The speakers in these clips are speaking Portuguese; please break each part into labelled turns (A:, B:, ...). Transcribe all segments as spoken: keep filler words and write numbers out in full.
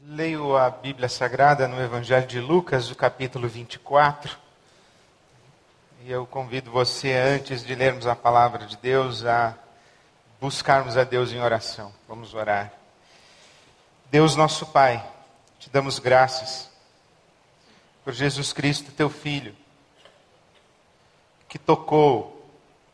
A: Leio a Bíblia Sagrada no Evangelho de Lucas, o capítulo vinte e quatro. E eu convido você, antes de lermos a palavra de Deus, a buscarmos a Deus em oração. Vamos orar. Deus nosso Pai, te damos graças por Jesus Cristo, teu Filho, que tocou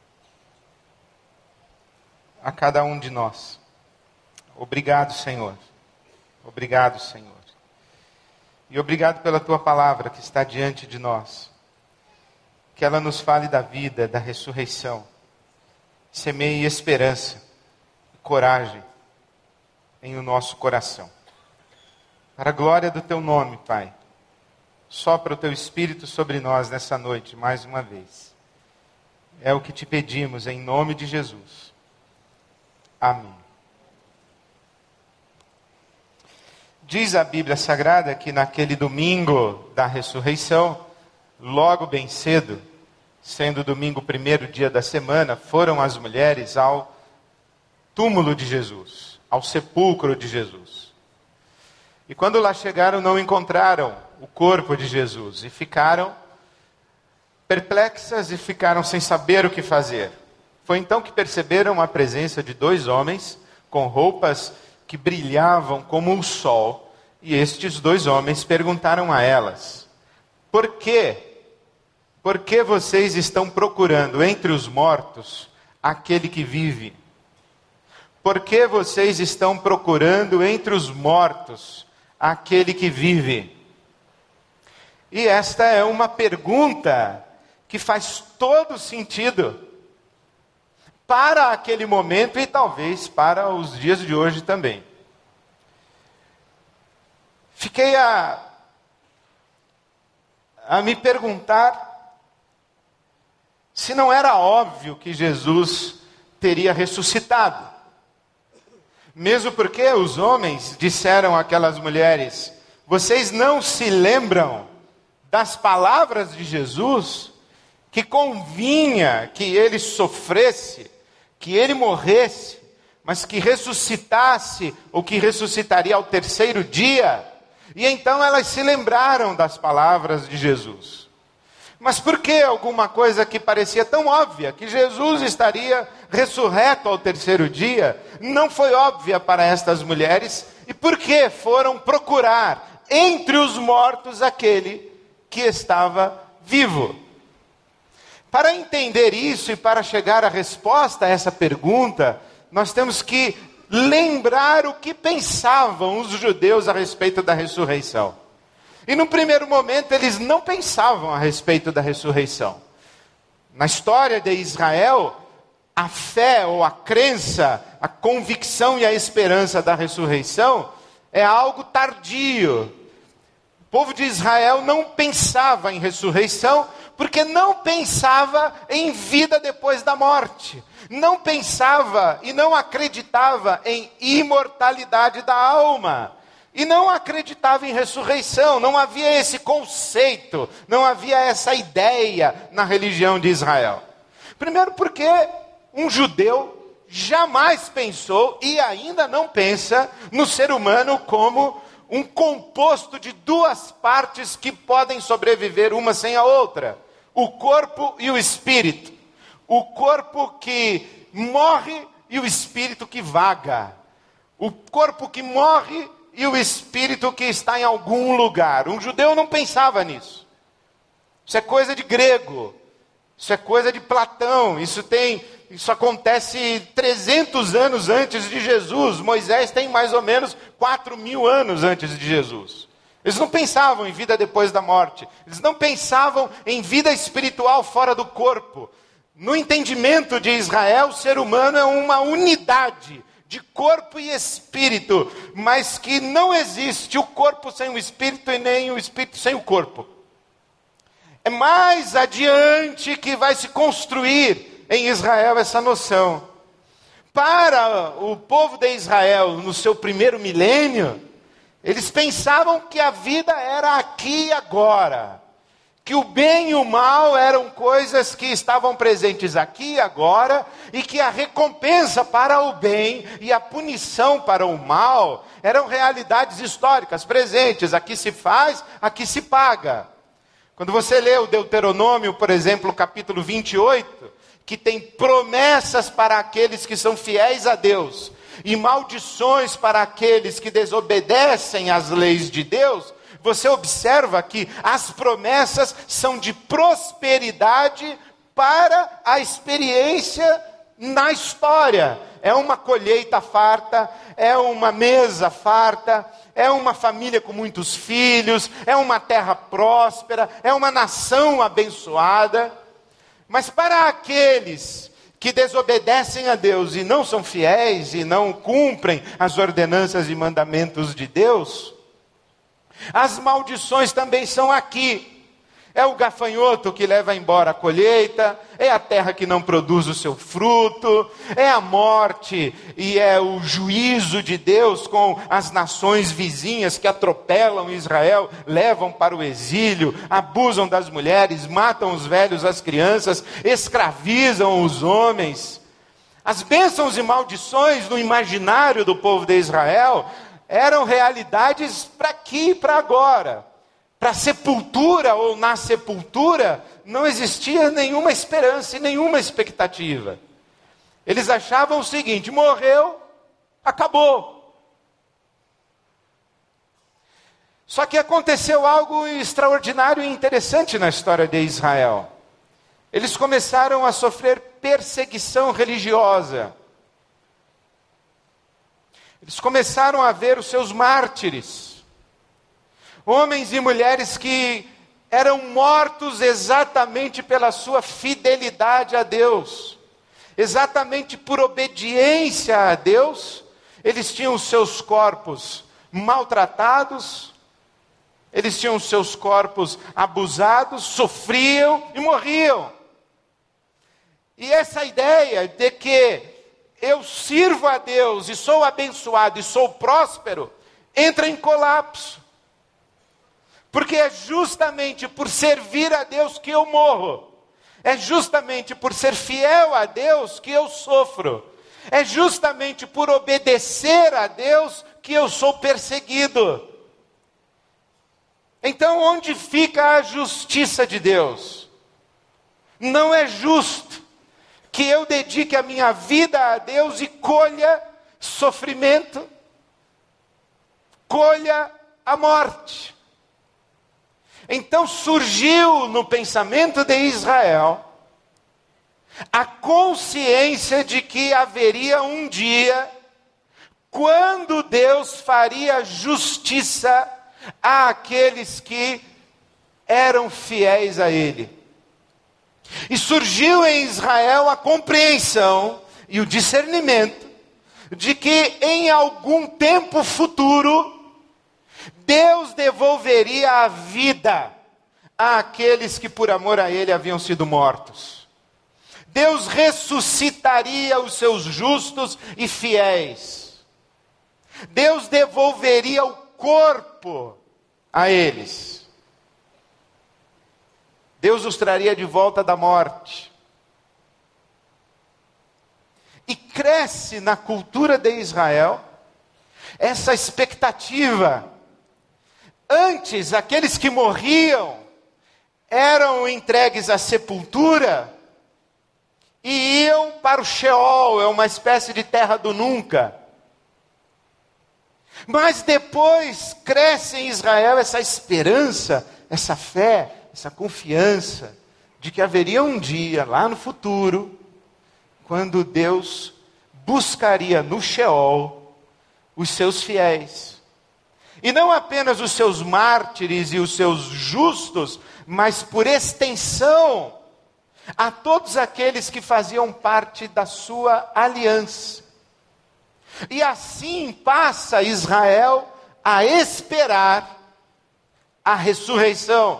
A: a cada um de nós. Obrigado, Senhor. Obrigado, Senhor. E obrigado pela tua palavra que está diante de nós. Que ela nos fale da vida, da ressurreição. Semeie esperança e coragem em o nosso coração. Para a glória do teu nome, Pai. Sopra o teu Espírito sobre nós nessa noite, mais uma vez. É o que te pedimos em nome de Jesus. Amém. Diz a Bíblia Sagrada que naquele domingo da ressurreição, logo bem cedo, sendo domingo o primeiro dia da semana, foram as mulheres ao túmulo de Jesus, ao sepulcro de Jesus. E quando lá chegaram, não encontraram o corpo de Jesus e ficaram perplexas e ficaram sem saber o que fazer. Foi então que perceberam a presença de dois homens com roupas que brilhavam como o sol, e estes dois homens perguntaram a elas: por quê? Por que vocês estão procurando entre os mortos aquele que vive? Por que vocês estão procurando entre os mortos aquele que vive? E esta é uma pergunta que faz todo sentido para aquele momento e talvez para os dias de hoje também. Fiquei a, a me perguntar se não era óbvio que Jesus teria ressuscitado. Mesmo porque os homens disseram àquelas mulheres: vocês não se lembram das palavras de Jesus, que convinha que ele sofresse, que ele morresse, mas que ressuscitasse, ou que ressuscitaria ao terceiro dia. E então elas se lembraram das palavras de Jesus. Mas por que alguma coisa que parecia tão óbvia, que Jesus estaria ressurreto ao terceiro dia, não foi óbvia para estas mulheres? E por que foram procurar entre os mortos aquele que estava vivo? Para entender isso e para chegar à resposta a essa pergunta, nós temos que lembrar o que pensavam os judeus a respeito da ressurreição. E no primeiro momento eles não pensavam a respeito da ressurreição. Na história de Israel, a fé ou a crença, a convicção e a esperança da ressurreição é algo tardio. O povo de Israel não pensava em ressurreição, porque não pensava em vida depois da morte. Não pensava e não acreditava em imortalidade da alma. E não acreditava em ressurreição. Não havia esse conceito, não havia essa ideia na religião de Israel. Primeiro porque um judeu jamais pensou e ainda não pensa no ser humano como um composto de duas partes que podem sobreviver uma sem a outra. O corpo e o espírito. O corpo que morre e o espírito que vaga. O corpo que morre e o espírito que está em algum lugar. Um judeu não pensava nisso. Isso é coisa de grego. Isso é coisa de Platão. Isso tem, isso acontece trezentos anos antes de Jesus. Moisés tem mais ou menos quatro mil anos antes de Jesus. Eles não pensavam em vida depois da morte. Eles não pensavam em vida espiritual fora do corpo. No entendimento de Israel, o ser humano é uma unidade de corpo e espírito, mas que não existe o corpo sem o espírito e nem o espírito sem o corpo. É mais adiante que vai se construir em Israel essa noção. Para o povo de Israel, no seu primeiro milênio, eles pensavam que a vida era aqui e agora. Que que o bem e o mal eram coisas que estavam presentes aqui e agora, e que a recompensa para o bem e a punição para o mal eram realidades históricas presentes. Aqui se faz, aqui se paga. Quando você lê o Deuteronômio, por exemplo, capítulo vinte e oito, que tem promessas para aqueles que são fiéis a Deus e maldições para aqueles que desobedecem às leis de Deus, você observa que as promessas são de prosperidade para a experiência na história. É uma colheita farta, é uma mesa farta, é uma família com muitos filhos, é uma terra próspera, é uma nação abençoada. Mas para aqueles que desobedecem a Deus e não são fiéis e não cumprem as ordenanças e mandamentos de Deus, as maldições também são aqui. É o gafanhoto que leva embora a colheita, é a terra que não produz o seu fruto, é a morte e é o juízo de Deus com as nações vizinhas que atropelam Israel, levam para o exílio, abusam das mulheres, matam os velhos, as crianças, escravizam os homens. As bênçãos e maldições no imaginário do povo de Israel eram realidades para aqui e para agora. Para a sepultura ou na sepultura, não existia nenhuma esperança e nenhuma expectativa. Eles achavam o seguinte: morreu, acabou. Só que aconteceu algo extraordinário e interessante na história de Israel. Eles começaram a sofrer perseguição religiosa. Eles começaram a ver os seus mártires. Homens e mulheres que eram mortos exatamente pela sua fidelidade a Deus. Exatamente por obediência a Deus, eles tinham os seus corpos maltratados, eles tinham os seus corpos abusados, sofriam e morriam. E essa ideia de que eu sirvo a Deus e sou abençoado e sou próspero, entra em colapso. Porque é justamente por servir a Deus que eu morro. É justamente por ser fiel a Deus que eu sofro. É justamente por obedecer a Deus que eu sou perseguido. Então, onde fica a justiça de Deus? Não é justo que eu dedique a minha vida a Deus e colha sofrimento, colha a morte. Então surgiu no pensamento de Israel a consciência de que haveria um dia quando Deus faria justiça àqueles que eram fiéis a Ele. E surgiu em Israel a compreensão e o discernimento de que em algum tempo futuro Deus devolveria a vida àqueles que por amor a Ele haviam sido mortos. Deus ressuscitaria os seus justos e fiéis. Deus devolveria o corpo a eles. Deus os traria de volta da morte. E cresce na cultura de Israel essa expectativa. Antes, aqueles que morriam eram entregues à sepultura e iam para o Sheol, é uma espécie de terra do nunca. Mas depois cresce em Israel essa esperança, essa fé, essa confiança de que haveria um dia, lá no futuro, quando Deus buscaria no Sheol os seus fiéis. E não apenas os seus mártires e os seus justos, mas por extensão, a todos aqueles que faziam parte da sua aliança. E assim passa Israel a esperar a ressurreição.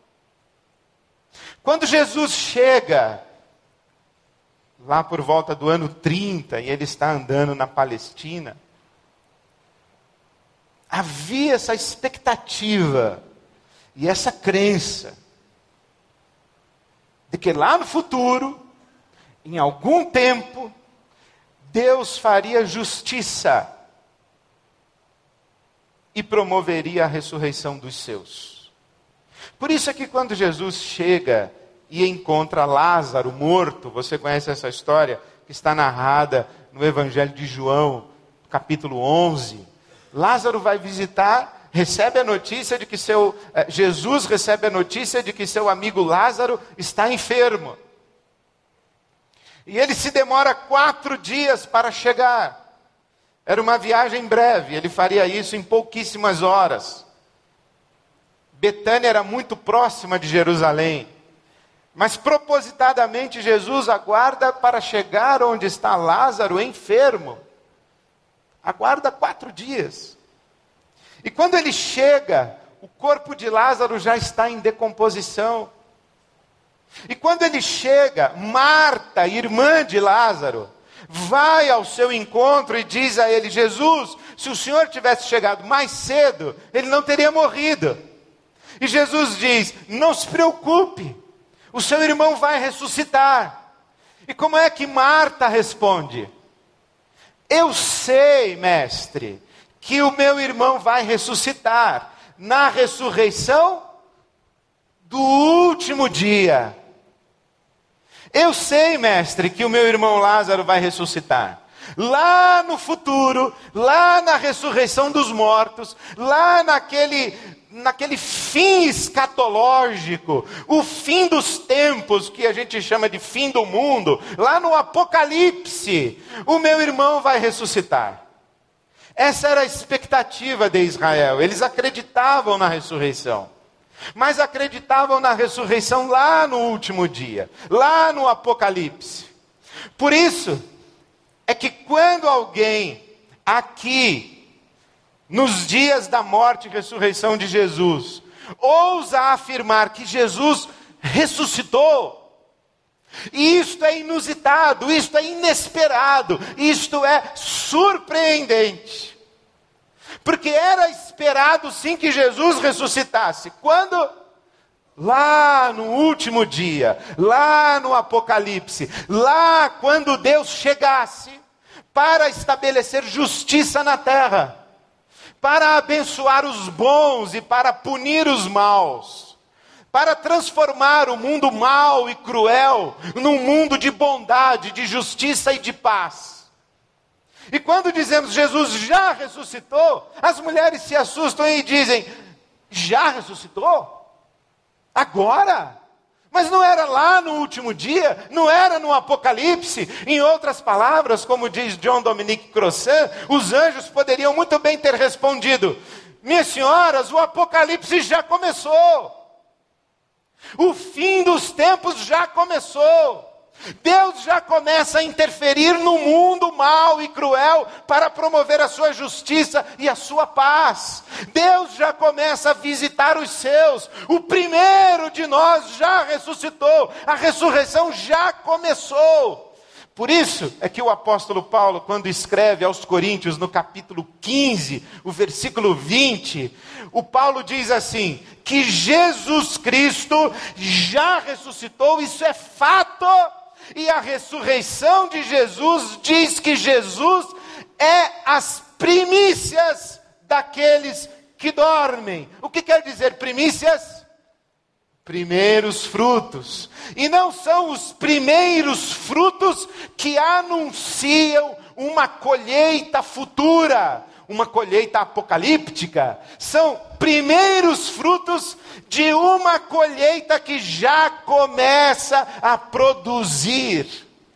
A: Quando Jesus chega, lá por volta do ano trinta, e ele está andando na Palestina, havia essa expectativa e essa crença de que lá no futuro, em algum tempo, Deus faria justiça e promoveria a ressurreição dos seus. Por isso é que quando Jesus chega e encontra Lázaro morto, você conhece essa história que está narrada no Evangelho de João, capítulo onze. Lázaro vai visitar, recebe a notícia de que seu, eh, Jesus recebe a notícia de que seu amigo Lázaro está enfermo. E ele se demora quatro dias para chegar. Era uma viagem breve, ele faria isso em pouquíssimas horas. Betânia era muito próxima de Jerusalém. Mas propositadamente Jesus aguarda para chegar onde está Lázaro enfermo. Aguarda quatro dias. E quando ele chega, o corpo de Lázaro já está em decomposição. E quando ele chega, Marta, irmã de Lázaro, vai ao seu encontro e diz a ele: Jesus, se o Senhor tivesse chegado mais cedo, ele não teria morrido. E Jesus diz: não se preocupe, o seu irmão vai ressuscitar. E como é que Marta responde? Eu sei, mestre, que o meu irmão vai ressuscitar na ressurreição do último dia. Eu sei, mestre, que o meu irmão Lázaro vai ressuscitar. Lá no futuro, lá na ressurreição dos mortos, lá naquele, naquele fim escatológico, o fim dos tempos, que a gente chama de fim do mundo, lá no Apocalipse, o meu irmão vai ressuscitar. Essa era a expectativa de Israel. Eles acreditavam na ressurreição. Mas acreditavam na ressurreição lá no último dia, lá no Apocalipse. Por isso, é que quando alguém aqui, nos dias da morte e ressurreição de Jesus, ousa afirmar que Jesus ressuscitou, isto é inusitado, isto é inesperado, isto é surpreendente. Porque era esperado sim que Jesus ressuscitasse. Quando? Lá no último dia, lá no Apocalipse, lá quando Deus chegasse para estabelecer justiça na terra, para abençoar os bons e para punir os maus, para transformar o mundo mau e cruel num mundo de bondade, de justiça e de paz. E quando dizemos Jesus já ressuscitou, as mulheres se assustam e dizem: já ressuscitou? Agora? Mas não era lá no último dia? Não era no Apocalipse? Em outras palavras, como diz John Dominique Crossan, os anjos poderiam muito bem ter respondido: minhas senhoras, o Apocalipse já começou. O fim dos tempos já começou. Deus já começa a interferir no mundo mau e cruel para promover a sua justiça e a sua paz. Deus já começa a visitar os seus. O primeiro de nós já ressuscitou. A ressurreição já começou. Por isso é que o apóstolo Paulo, quando escreve aos Coríntios, no capítulo quinze, o versículo vinte, o Paulo diz assim, que Jesus Cristo já ressuscitou, isso é fato. E a ressurreição de Jesus diz que Jesus é as primícias daqueles que dormem. O que quer dizer primícias? Primeiros frutos. E não são os primeiros frutos que anunciam uma colheita futura, uma colheita apocalíptica. São primeiros frutos de uma colheita que já começa a produzir.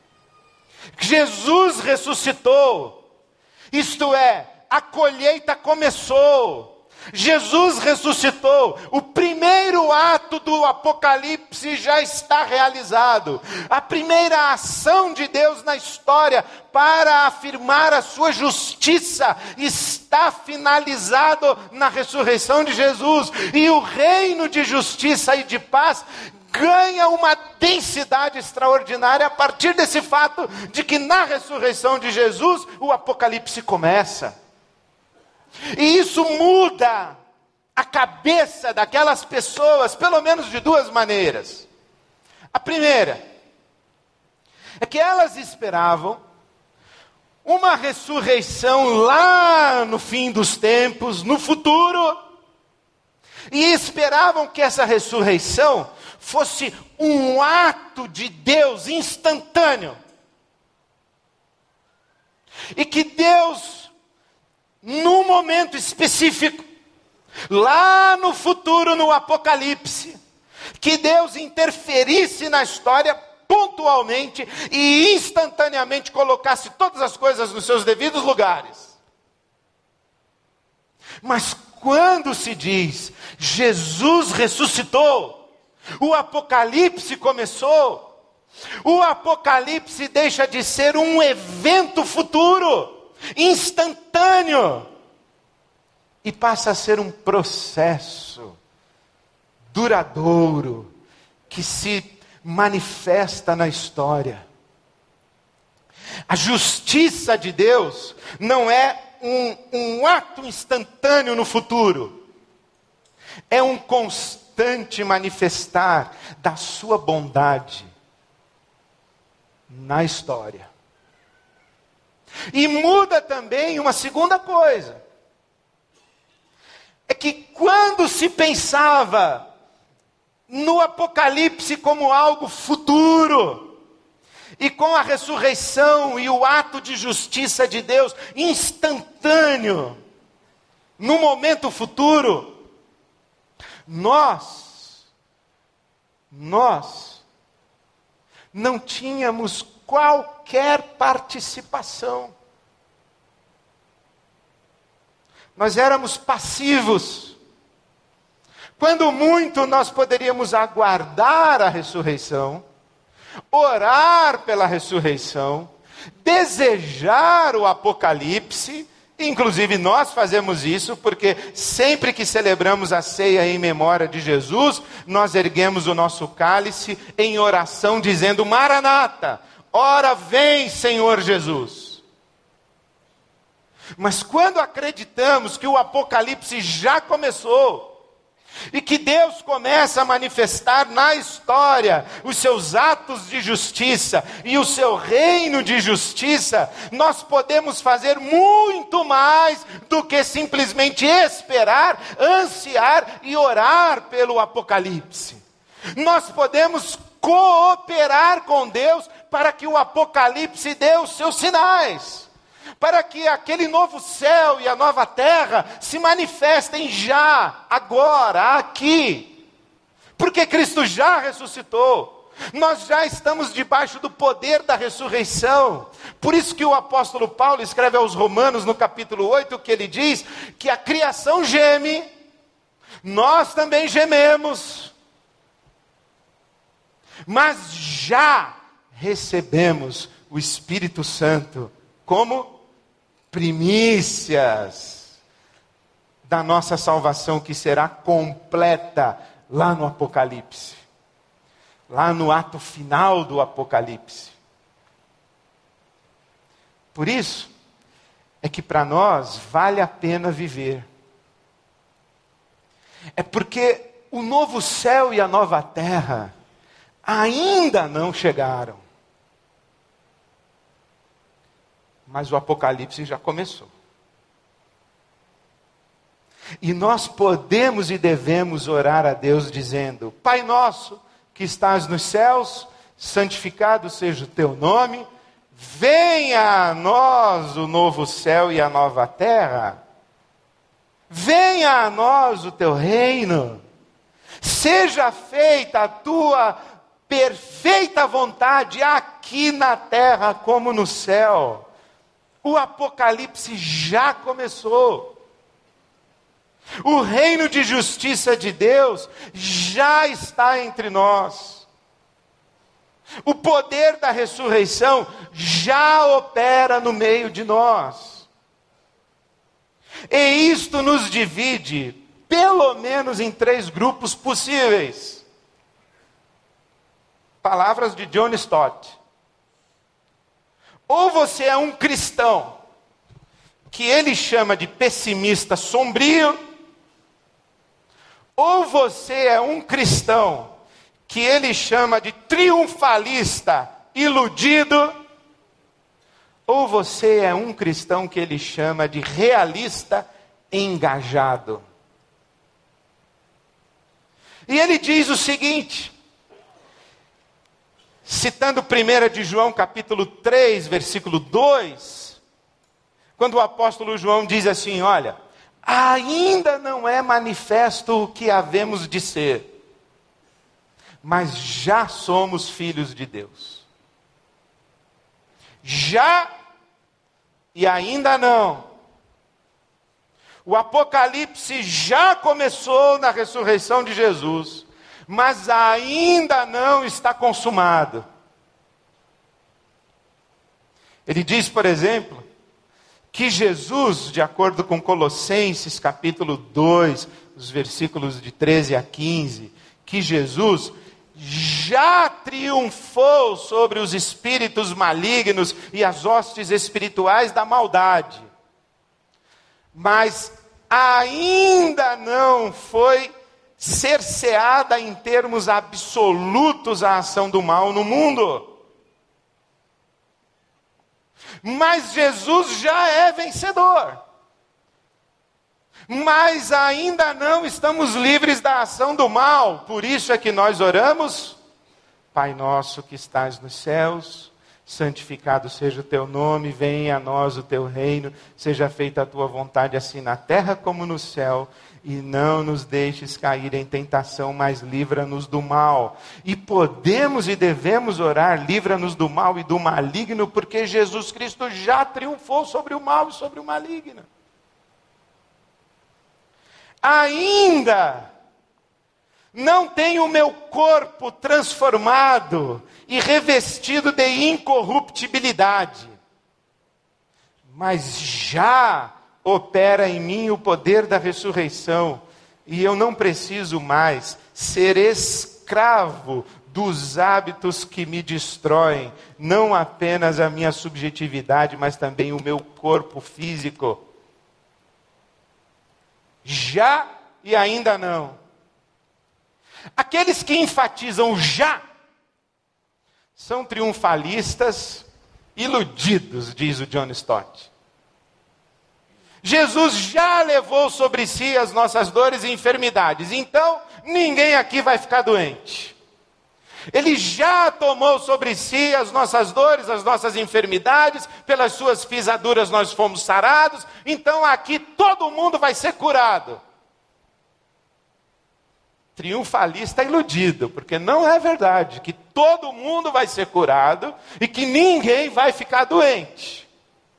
A: Jesus ressuscitou, isto é, a colheita começou. Jesus ressuscitou, o primeiro ato do Apocalipse já está realizado. A primeira ação de Deus na história para afirmar a sua justiça está finalizado na ressurreição de Jesus. E o reino de justiça e de paz ganha uma densidade extraordinária a partir desse fato de que na ressurreição de Jesus o Apocalipse começa. E isso muda a cabeça daquelas pessoas, pelo menos de duas maneiras. A primeira é que elas esperavam uma ressurreição lá no fim dos tempos, no futuro, e esperavam que essa ressurreição fosse um ato de Deus instantâneo. E que Deus, num momento específico, lá no futuro, no Apocalipse, que Deus interferisse na história pontualmente e instantaneamente colocasse todas as coisas nos seus devidos lugares. Mas quando se diz Jesus ressuscitou, o Apocalipse começou, o Apocalipse deixa de ser um evento futuro, instantâneo, e passa a ser um processo duradouro, que se manifesta na história. A justiça de Deus não é um, um ato instantâneo no futuro, é um constante manifestar da sua bondade na história. E muda também uma segunda coisa, é que quando se pensava no Apocalipse como algo futuro, e com a ressurreição e o ato de justiça de Deus instantâneo, no momento futuro, nós, nós não tínhamos qualquer participação. Nós éramos passivos. Quando muito, nós poderíamos aguardar a ressurreição, orar pela ressurreição, desejar o Apocalipse. Inclusive nós fazemos isso, porque sempre que celebramos a ceia em memória de Jesus, nós erguemos o nosso cálice em oração, dizendo: Maranata, ora vem, Senhor Jesus. Mas quando acreditamos que o Apocalipse já começou, e que Deus começa a manifestar na história os seus atos de justiça e o seu reino de justiça, nós podemos fazer muito mais do que simplesmente esperar, ansiar e orar pelo Apocalipse. Nós podemos cooperar com Deus para que o Apocalipse dê os seus sinais, para que aquele novo céu e a nova terra se manifestem já, agora, aqui. Porque Cristo já ressuscitou. Nós já estamos debaixo do poder da ressurreição. Por isso que o apóstolo Paulo escreve aos Romanos no capítulo oito, que ele diz que a criação geme, nós também gememos, mas já recebemos o Espírito Santo como primícias da nossa salvação, que será completa lá no Apocalipse, lá no ato final do Apocalipse. Por isso é que para nós vale a pena viver. É porque o novo céu e a nova terra ainda não chegaram. Mas o Apocalipse já começou. E nós podemos e devemos orar a Deus dizendo: Pai nosso que estás nos céus, santificado seja o teu nome, venha a nós o novo céu e a nova terra, venha a nós o teu reino, seja feita a tua perfeita vontade aqui na terra como no céu. O Apocalipse já começou. O reino de justiça de Deus já está entre nós. O poder da ressurreição já opera no meio de nós. E isto nos divide, pelo menos em três grupos possíveis. Palavras de John Stott. Ou você é um cristão, que ele chama de pessimista sombrio, ou você é um cristão que ele chama de triunfalista, iludido, ou você é um cristão que ele chama de realista, engajado. E ele diz o seguinte, citando primeira de João capítulo três, versículo dois, quando o apóstolo João diz assim, olha, ainda não é manifesto o que havemos de ser, mas já somos filhos de Deus. Já e ainda não. O Apocalipse já começou na ressurreição de Jesus, mas ainda não está consumado. Ele diz, por exemplo, que Jesus, de acordo com Colossenses capítulo dois, os versículos de treze a quinze, que Jesus já triunfou sobre os espíritos malignos e as hostes espirituais da maldade. Mas ainda não foi cerceada em termos absolutos a ação do mal no mundo. Mas Jesus já é vencedor. Mas ainda não estamos livres da ação do mal. Por isso é que nós oramos, Pai nosso que estás nos céus, santificado seja o teu nome, venha a nós o teu reino, seja feita a tua vontade assim na terra como no céu, e não nos deixes cair em tentação, mas livra-nos do mal. E podemos e devemos orar, livra-nos do mal e do maligno, porque Jesus Cristo já triunfou sobre o mal e sobre o maligno. Ainda não tenho o meu corpo transformado e revestido de incorruptibilidade, mas já opera em mim o poder da ressurreição, e eu não preciso mais ser escravo dos hábitos que me destroem, não apenas a minha subjetividade, mas também o meu corpo físico. Já e ainda não. Aqueles que enfatizam já são triunfalistas iludidos, diz o John Stott. Jesus já levou sobre si as nossas dores e enfermidades, então ninguém aqui vai ficar doente. Ele já tomou sobre si as nossas dores, as nossas enfermidades, pelas suas pisaduras nós fomos sarados, então aqui todo mundo vai ser curado. Triunfalista iludido, porque não é verdade que todo mundo vai ser curado e que ninguém vai ficar doente.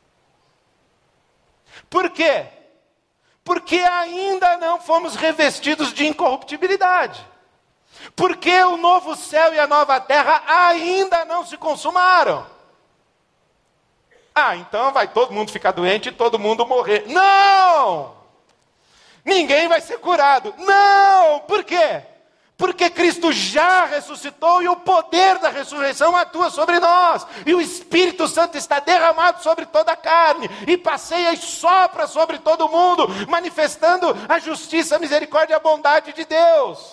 A: Por quê? Porque ainda não fomos revestidos de incorruptibilidade. Porque o novo céu e a nova terra ainda não se consumaram. Ah, então vai todo mundo ficar doente e todo mundo morrer. Não! Ninguém vai ser curado. Não! Por quê? Porque Cristo já ressuscitou e o poder da ressurreição atua sobre nós. E o Espírito Santo está derramado sobre toda a carne. E passeia e sopra sobre todo mundo, manifestando a justiça, a misericórdia e a bondade de Deus.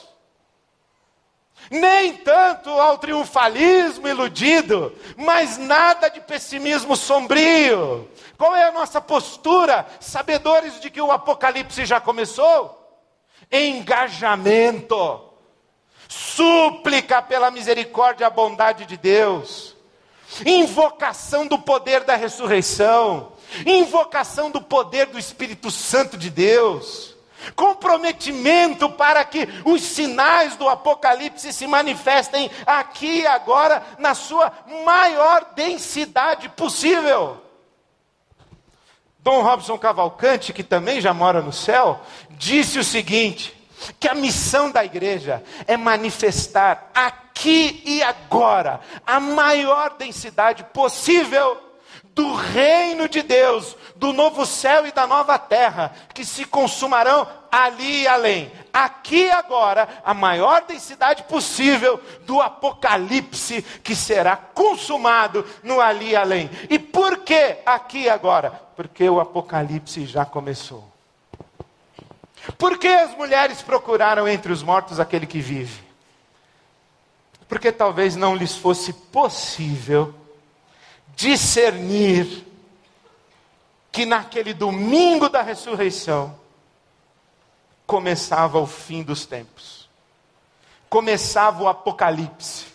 A: Nem tanto ao triunfalismo iludido, mas nada de pessimismo sombrio. Qual é a nossa postura? Sabedores de que o Apocalipse já começou? Engajamento. Súplica pela misericórdia e a bondade de Deus. Invocação do poder da ressurreição. Invocação do poder do Espírito Santo de Deus. Comprometimento para que os sinais do Apocalipse se manifestem aqui e agora na sua maior densidade possível. Dom Robson Cavalcante, que também já mora no céu, disse o seguinte, que a missão da igreja é manifestar aqui e agora a maior densidade possível do reino de Deus, do novo céu e da nova terra, que se consumarão ali e além. Aqui e agora, a maior densidade possível do Apocalipse, que será consumado no ali e além. E por que aqui e agora? Porque o Apocalipse já começou. Por que as mulheres procuraram entre os mortos aquele que vive? porque talvez não lhes fosse possível discernir que naquele domingo da ressurreição começava o fim dos tempos, começava o apocalipse.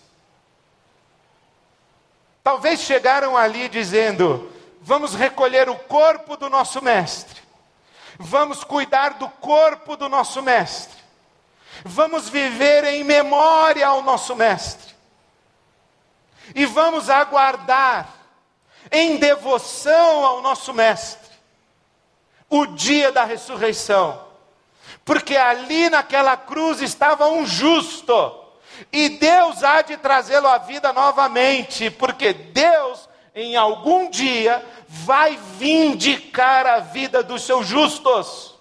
A: Talvez chegaram ali dizendo: vamos recolher o corpo do nosso mestre, vamos cuidar do corpo do nosso mestre, vamos viver em memória ao nosso mestre, e vamos aguardar em devoção ao nosso mestre o dia da ressurreição, porque ali naquela cruz estava um justo, e Deus há de trazê-lo à vida novamente, porque Deus em algum dia vai vindicar a vida dos seus justos.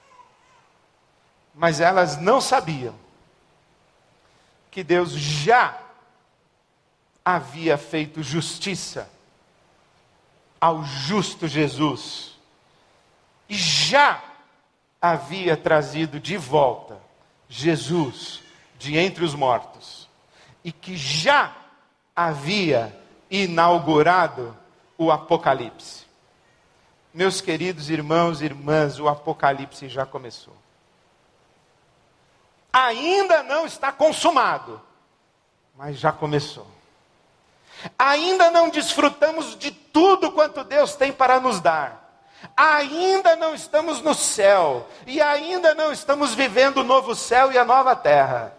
A: Mas elas não sabiam que Deus já havia feito justiça ao justo Jesus, e já havia trazido de volta Jesus de entre os mortos, e que já havia inaugurado o Apocalipse. Meus queridos irmãos e irmãs, o Apocalipse já começou. Ainda não está consumado, mas já começou. Ainda não desfrutamos de tudo quanto Deus tem para nos dar. Ainda não estamos no céu, e ainda não estamos vivendo o novo céu e a nova terra.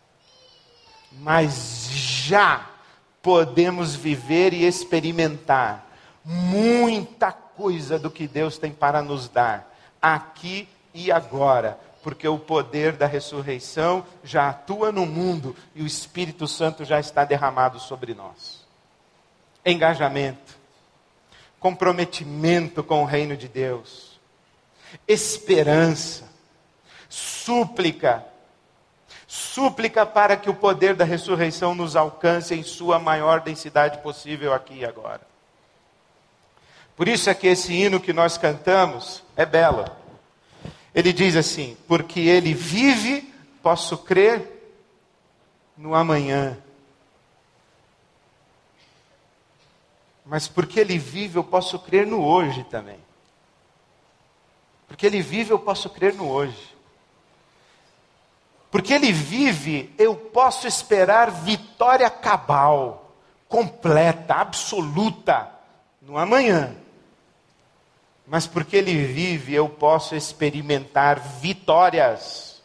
A: Mas já podemos viver e experimentar muita coisa do que Deus tem para nos dar, aqui e agora, porque o poder da ressurreição já atua no mundo e o Espírito Santo já está derramado sobre nós. Engajamento, comprometimento com o reino de Deus, esperança, súplica, súplica para que o poder da ressurreição nos alcance em sua maior densidade possível aqui e agora. Por isso é que esse hino que nós cantamos é belo. Ele diz assim: porque Ele vive, posso crer no amanhã. Mas porque Ele vive, eu posso crer no hoje também. Porque Ele vive, eu posso crer no hoje. Porque Ele vive, eu posso esperar vitória cabal, completa, absoluta, no amanhã. Mas porque Ele vive, eu posso experimentar vitórias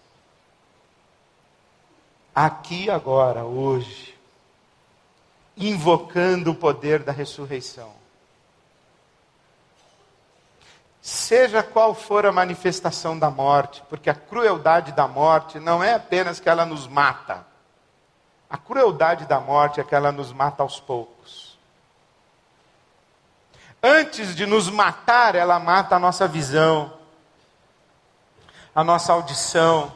A: aqui e agora, hoje, invocando o poder da ressurreição. Seja qual for a manifestação da morte, porque a crueldade da morte não é apenas que ela nos mata. A crueldade da morte é que ela nos mata aos poucos. Antes de nos matar, ela mata a nossa visão, a nossa audição.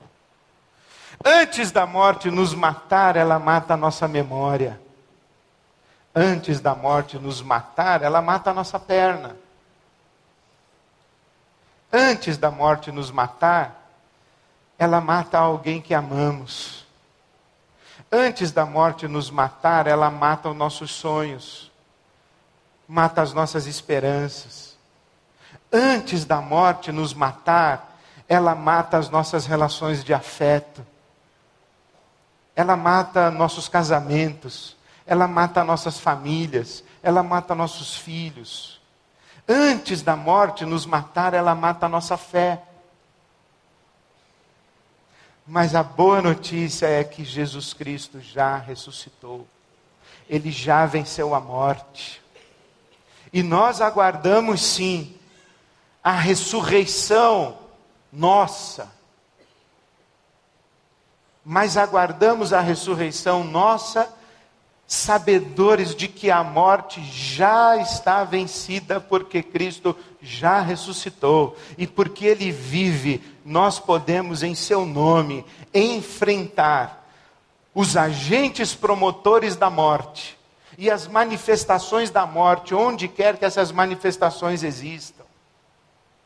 A: Antes da morte nos matar, ela mata a nossa memória. Antes da morte nos matar, ela mata a nossa perna. Antes da morte nos matar, ela mata alguém que amamos. Antes da morte nos matar, ela mata os nossos sonhos. Mata as nossas esperanças. Antes da morte nos matar, ela mata as nossas relações de afeto. Ela mata nossos casamentos. Ela mata nossas famílias. Ela mata nossos filhos. Antes da morte nos matar, ela mata a nossa fé. Mas a boa notícia é que Jesus Cristo já ressuscitou. Ele já venceu a morte. E nós aguardamos sim a ressurreição nossa. Mas aguardamos a ressurreição nossa, sabedores de que a morte já está vencida, porque Cristo já ressuscitou. E porque Ele vive, nós podemos em seu nome enfrentar os agentes promotores da morte e as manifestações da morte, onde quer que essas manifestações existam.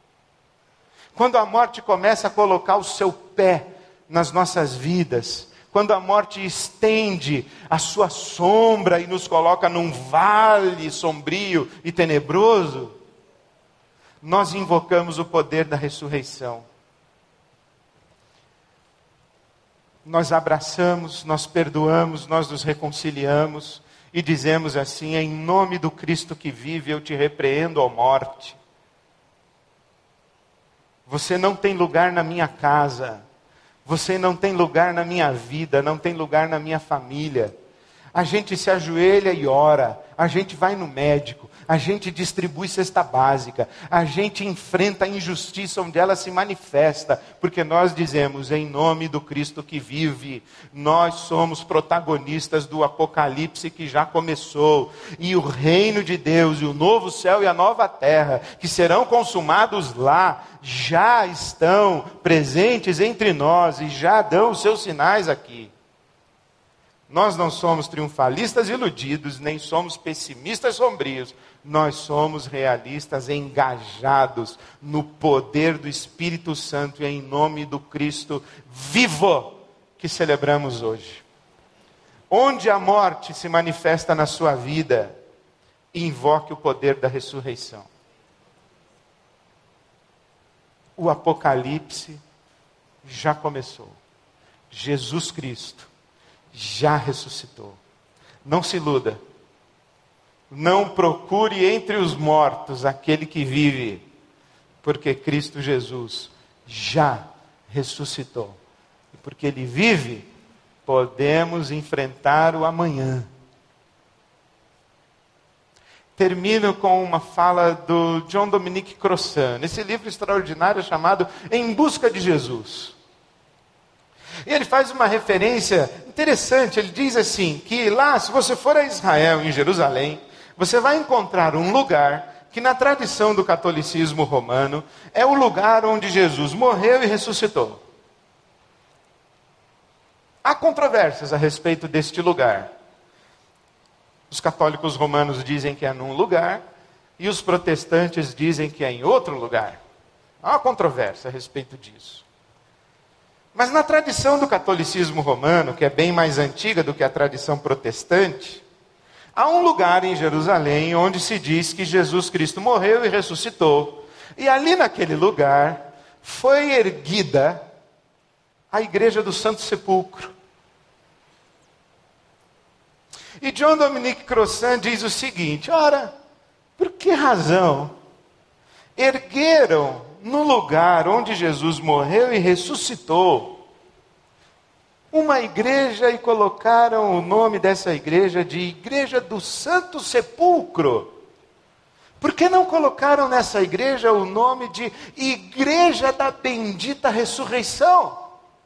A: Quando a morte começa a colocar o seu pé nas nossas vidas, quando a morte estende a sua sombra e nos coloca num vale sombrio e tenebroso, nós invocamos o poder da ressurreição. Nós abraçamos, nós perdoamos, nós nos reconciliamos e dizemos assim: em nome do Cristo que vive, eu te repreendo, ó morte. Você não tem lugar na minha casa, você não tem lugar na minha vida, não tem lugar na minha família. A gente se ajoelha e ora, a gente vai no médico, a gente distribui cesta básica, a gente enfrenta a injustiça onde ela se manifesta, porque nós dizemos: em nome do Cristo que vive, nós somos protagonistas do apocalipse que já começou, e o reino de Deus, e o novo céu e a nova terra, que serão consumados lá, já estão presentes entre nós e já dão os seus sinais aqui. Nós não somos triunfalistas iludidos, nem somos pessimistas sombrios. Nós somos realistas engajados no poder do Espírito Santo e em nome do Cristo vivo que celebramos hoje. Onde a morte se manifesta na sua vida, invoque o poder da ressurreição. O Apocalipse já começou. Jesus Cristo já ressuscitou. Não se iluda. Não procure entre os mortos aquele que vive, porque Cristo Jesus já ressuscitou. E porque Ele vive, podemos enfrentar o amanhã. Termino com uma fala do John Dominique Crossan, nesse livro extraordinário chamado Em Busca de Jesus. E ele faz uma referência interessante, ele diz assim, que lá, se você for a Israel, em Jerusalém, você vai encontrar um lugar que na tradição do catolicismo romano é o lugar onde Jesus morreu e ressuscitou. Há controvérsias a respeito deste lugar. Os católicos romanos dizem que é num lugar e os protestantes dizem que é em outro lugar. Há uma controvérsia a respeito disso. Mas na tradição do catolicismo romano, que é bem mais antiga do que a tradição protestante, há um lugar em Jerusalém onde se diz que Jesus Cristo morreu e ressuscitou. E ali naquele lugar foi erguida a igreja do Santo Sepulcro. E John Dominique Crossan diz o seguinte: ora, por que razão ergueram no lugar onde Jesus morreu e ressuscitou uma igreja e colocaram o nome dessa igreja de Igreja do Santo Sepulcro? Por que não colocaram nessa igreja o nome de Igreja da Bendita Ressurreição?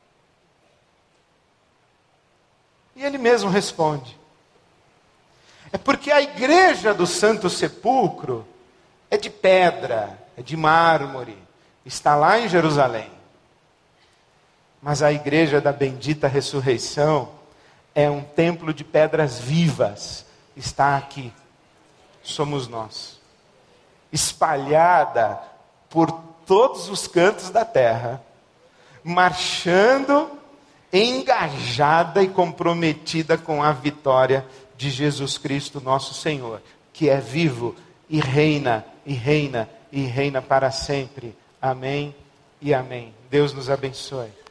A: E ele mesmo responde: é porque a igreja do Santo Sepulcro é de pedra, é de mármore, está lá em Jerusalém. Mas a igreja da Bendita Ressurreição é um templo de pedras vivas, está aqui, somos nós, espalhada por todos os cantos da terra, marchando, engajada e comprometida com a vitória de Jesus Cristo, nosso Senhor, que é vivo e reina, e reina, e reina para sempre. Amém e amém. Deus nos abençoe.